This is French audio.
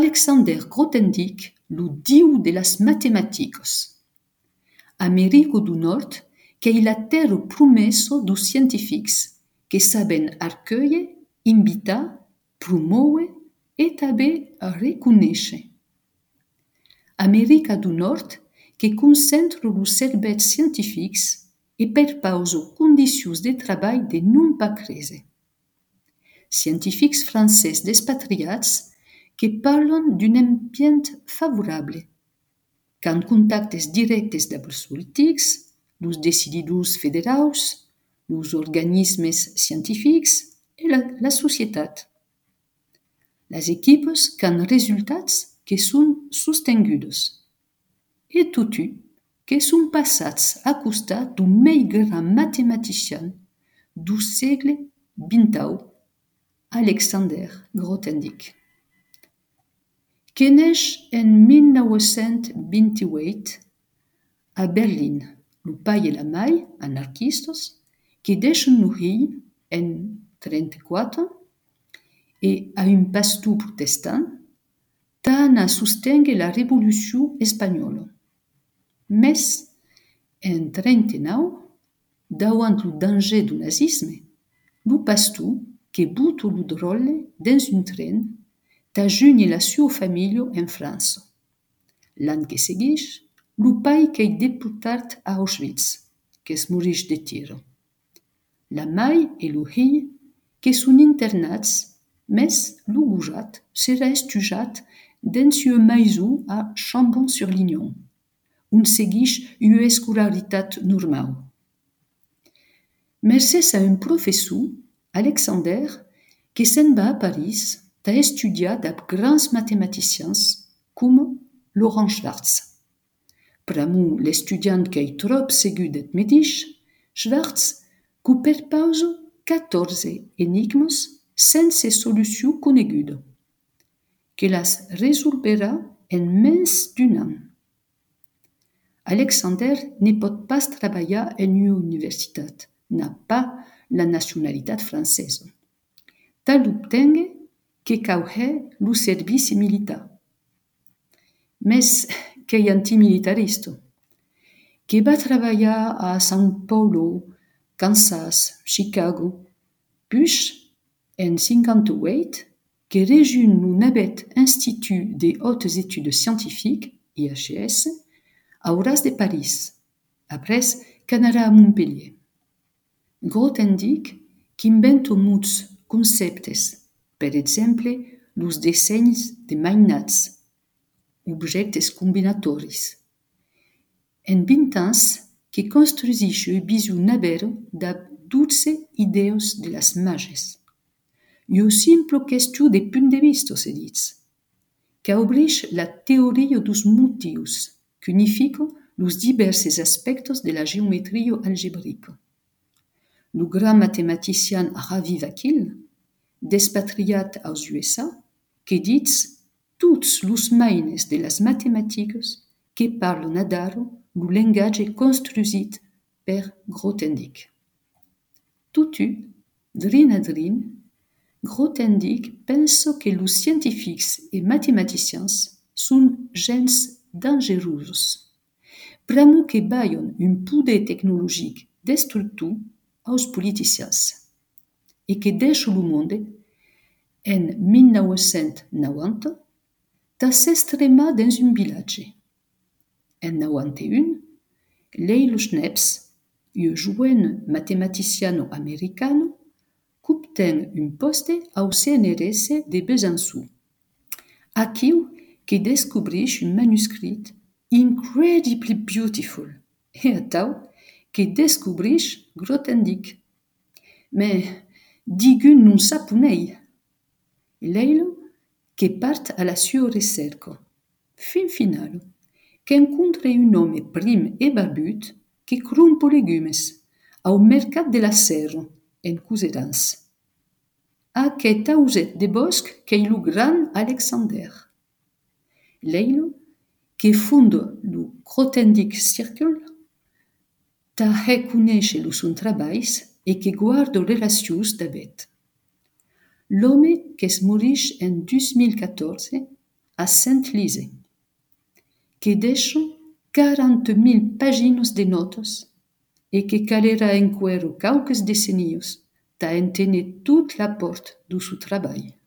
Alexander Grothendieck, lo diu de las matematicos. Américo do Norte, que è la terra promesso dos científics que saben arcueillir, invitar, promoure e també reconèixer. América do Norte, que concentra los cervells científics e perpausa condicions de treball de non pas créser. Científics francès despatriats que parlen d'un ambient favorable, qu'han contactes directes amb els polítics, los decididors federals, los organismes científics e la societat. Les equipes qu'han resultats que són sostingudes. E totu que són passats a costat d'un mai gran matematician du segle XX, Alexander Grothendieck. Que neix en 1928 a Berlin, lo pai e la mai, anarquistes, que deixen lo rei en 1934 e a un pastor protestant, tant a sostenir la Revolució Espanyola. Mes, en 1939, davant lo danger du nazisme, lo pastor, que butta lo drolle dins un tren, t'ajunye la sua família en França. L'any que segueix, lo pai qu'ei deportat a Auschwitz, que es morix de tir. La mai e lo rei, que són internats, mes lo gojat serà estujat dins una maison a Chambon-sur-Lignon, on segueix una escolaritat normal. Mercès a un professor, Alexander, que se'n va a París, t'ha estudiat amb grans matematicians com Laurent Schwartz. Pramo l'estudiant qu'ei trop segur d'eth medich, Schwartz que perpausa 14 enigmes sense solució coneguda, que las resolverà en menys d'un an. Alexander ne pot pas treballar en una universitat, n'a pas la nacionalitat francesa. Tal obtengue que cauhe lo servici militar. Mes qu'ei antimilitarista, que va treballar a São Paulo, Kansas, Chicago, puis en 1958, que rejoint lo navet Institut des Hautes Études Scientifiques, IHS, a Horace de Paris, après qu'anarà a Montpellier. Grothendieck, qu'inventa muts conceptes, per exemple, los dissenys de mainats, objectes combinatoris. En 20 ans, que construisix una visió navera d'ab 12 idees de las mages. Una simple qüestió de punt de vista, se ditz, que obrix la teoria dos motius, que unifica los diversos aspectes de la geometria algebrica. Lo gran matematician Ravi Vakil, despatriat als USA, que ditz tots los maines de las matematiques que parlen adaro lo lengatge construït per Grothendieck. Totu, drin a drin, Grothendieck pensa que los científics e matematicians són gens dangerosos, pramo que baien un poder tecnologic destructiu aos politicians, e que deixa lo monde en 1990 ta s'estremar dins un vilatge. En 91, Leilo Schneps, un joven matematiciano americano, obtén un poste au CNRS de Besançon. Aquiu que descobrix un manuscrit incredibly beautiful, e atau que descobrix Grothendieck. Mais digun non sapunei. Leilo que part a la sua recerca. Fin final, qu'encontre un homme prim e barbut que crompa legumes au mercat de la Serra, en Couserans. Aquest auset de bosc qu'ei lo gran Alexander. Leilo, que fonda lo Grothendieck Circle, ta reconèche lo son traballs e que guarda relacions d'avèt. L'home qu'es morix en 2014 a Saint-Lise, que deixo 40.000 páginas de notas e que calera enquero cauques decenios ta entene toute la porte do seu trabalho.